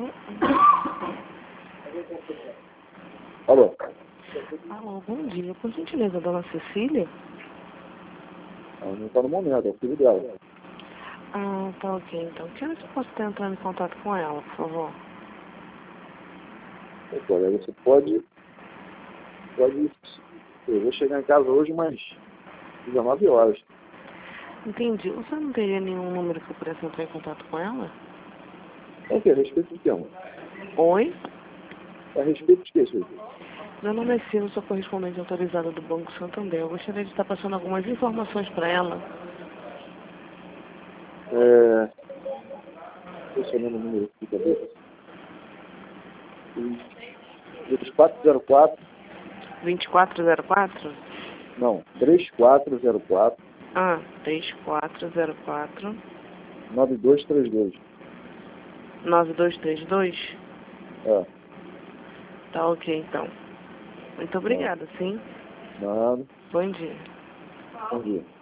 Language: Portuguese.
Alô? Alô, bom dia. Por gentileza, dona Cecília? Ela não está no momento, é o filho dela. Ah, tá ok. Então, que horas eu posso estar entrando em contato com ela, por favor? Colega, você pode... Eu vou chegar em casa hoje, mas 19 horas. Entendi. Você não teria nenhum número que eu pudesse entrar em contato com ela? É o que? A respeito do tema? Oi? A respeito de que, senhor? Meu nome é Silvia, sou correspondente autorizada do Banco Santander. Eu gostaria de estar passando algumas informações para ela. Deixa eu ver o número aqui, cadê? 2404. 2404? Não, 3404. 3404. 9232. 9232? É. Tá ok, então. Muito obrigada, sim. Nada. Bom dia. Bom dia.